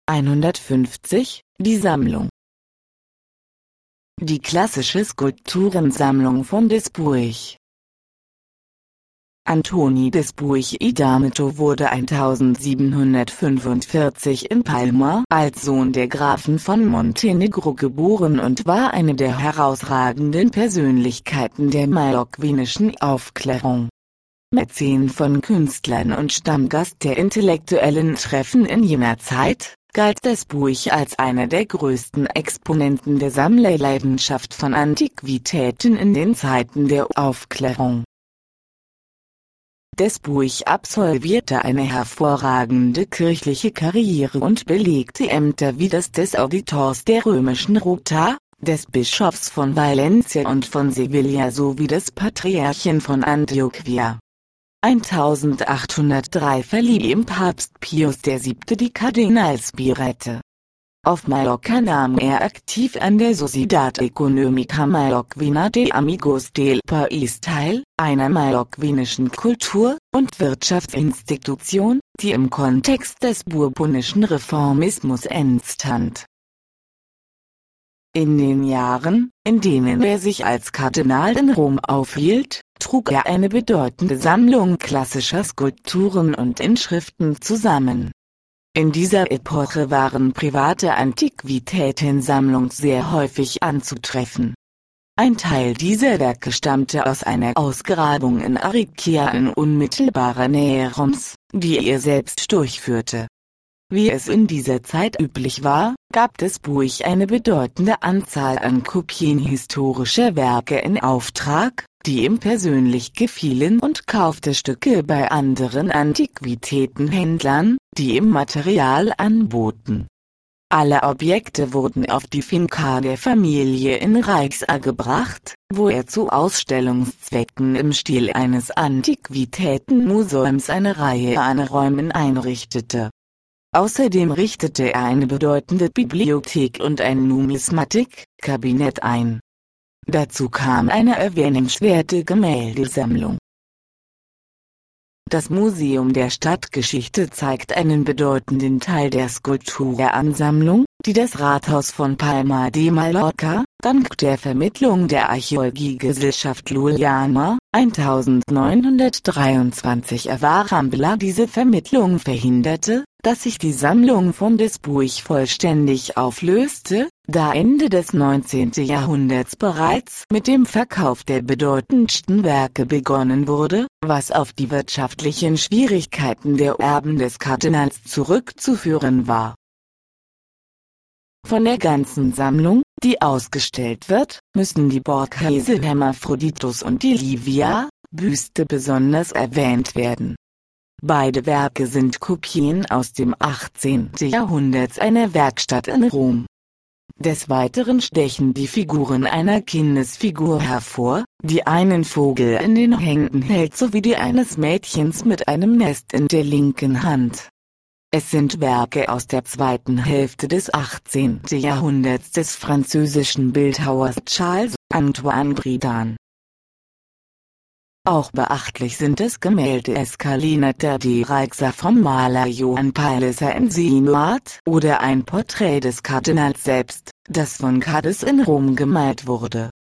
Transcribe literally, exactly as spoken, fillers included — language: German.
hundertfünfzig, die Sammlung. Die klassische Skulpturensammlung von Despuig. Antoni Despuig y D'Amato wurde eintausendsiebenhundertfünfundvierzig in Palma als Sohn der Grafen von Montenegro geboren und war eine der herausragenden Persönlichkeiten der mallorquinischen Aufklärung. Mäzen von Künstlern und Stammgast der intellektuellen Treffen in jener Zeit, galt Despuig als einer der größten Exponenten der Sammlerleidenschaft von Antiquitäten in den Zeiten der Aufklärung. Despuig absolvierte eine hervorragende kirchliche Karriere und belegte Ämter wie das des Auditors der römischen Rota, des Bischofs von Valencia und von Sevilla sowie des Patriarchen von Antiochia. eintausendachthundertdrei verlieh ihm Papst Pius der Siebte die Kardinalsbirette. Auf Mallorca nahm er aktiv an der Sociedad Económica Mallorquina de Amigos del País teil, einer mallorquinischen Kultur- und Wirtschaftsinstitution, die im Kontext des bourbonischen Reformismus entstand. In den Jahren, in denen er sich als Kardinal in Rom aufhielt, trug er eine bedeutende Sammlung klassischer Skulpturen und Inschriften zusammen. In dieser Epoche waren private Antiquitätensammlungen sehr häufig anzutreffen. Ein Teil dieser Werke stammte aus einer Ausgrabung in Aricia in unmittelbarer Nähe Roms, die er selbst durchführte. Wie es in dieser Zeit üblich war, gab Despuig eine bedeutende Anzahl an Kopien historischer Werke in Auftrag, die ihm persönlich gefielen, und kaufte Stücke bei anderen Antiquitätenhändlern, die ihm Material anboten. Alle Objekte wurden auf die Finca der Familie in Rijeka gebracht, wo er zu Ausstellungszwecken im Stil eines Antiquitätenmuseums eine Reihe an Räumen einrichtete. Außerdem richtete er eine bedeutende Bibliothek und ein Numismatik-Kabinett ein. Dazu kam eine erwähnenswerte Gemäldesammlung. Das Museum der Stadtgeschichte zeigt einen bedeutenden Teil der Skulpturensammlung, die das Rathaus von Palma de Mallorca, dank der Vermittlung der Archäologiegesellschaft Ljubljana, neunzehnhundertdreiundzwanzig Rambla diese Vermittlung verhinderte, dass sich die Sammlung von Despuig vollständig auflöste, da Ende des neunzehnten Jahrhunderts bereits mit dem Verkauf der bedeutendsten Werke begonnen wurde, was auf die wirtschaftlichen Schwierigkeiten der Erben des Kardinals zurückzuführen war. Von der ganzen Sammlung, die ausgestellt wird, müssen die Borghese Hermaphroditus und die Livia-Büste besonders erwähnt werden. Beide Werke sind Kopien aus dem achtzehnten Jahrhundert einer Werkstatt in Rom. Des Weiteren stechen die Figuren einer Kindesfigur hervor, die einen Vogel in den Händen hält, sowie die eines Mädchens mit einem Nest in der linken Hand. Es sind Werke aus der zweiten Hälfte des achtzehnten Jahrhunderts des französischen Bildhauers Charles-Antoine Bredin. Auch beachtlich sind das Gemälde Escalinata de Rijeka vom Maler Johan Palisa Insinuat oder ein Porträt des Kardinals selbst, das von Cadiz in Rom gemalt wurde.